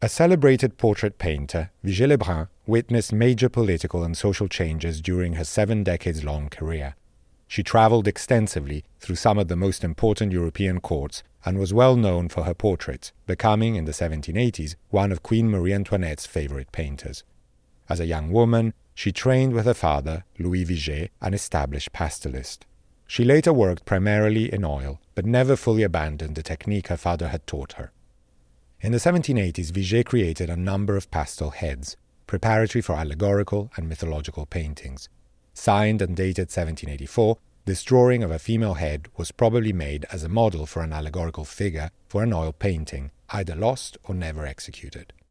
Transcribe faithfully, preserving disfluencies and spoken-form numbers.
A celebrated portrait painter, Vigée Lebrun witnessed major political and social changes during her seven decades-long career. She travelled extensively through some of the most important European courts and was well known for her portraits, becoming, in the seventeen eighties, one of Queen Marie Antoinette's favourite painters. As a young woman, she trained with her father, Louis Vigée, an established pastelist. She later worked primarily in oil, but never fully abandoned the technique her father had taught her. In the seventeen eighties, Vigée created a number of pastel heads, preparatory for allegorical and mythological paintings. Signed and dated seventeen eighty-four, this drawing of a female head was probably made as a model for an allegorical figure for an oil painting, either lost or never executed.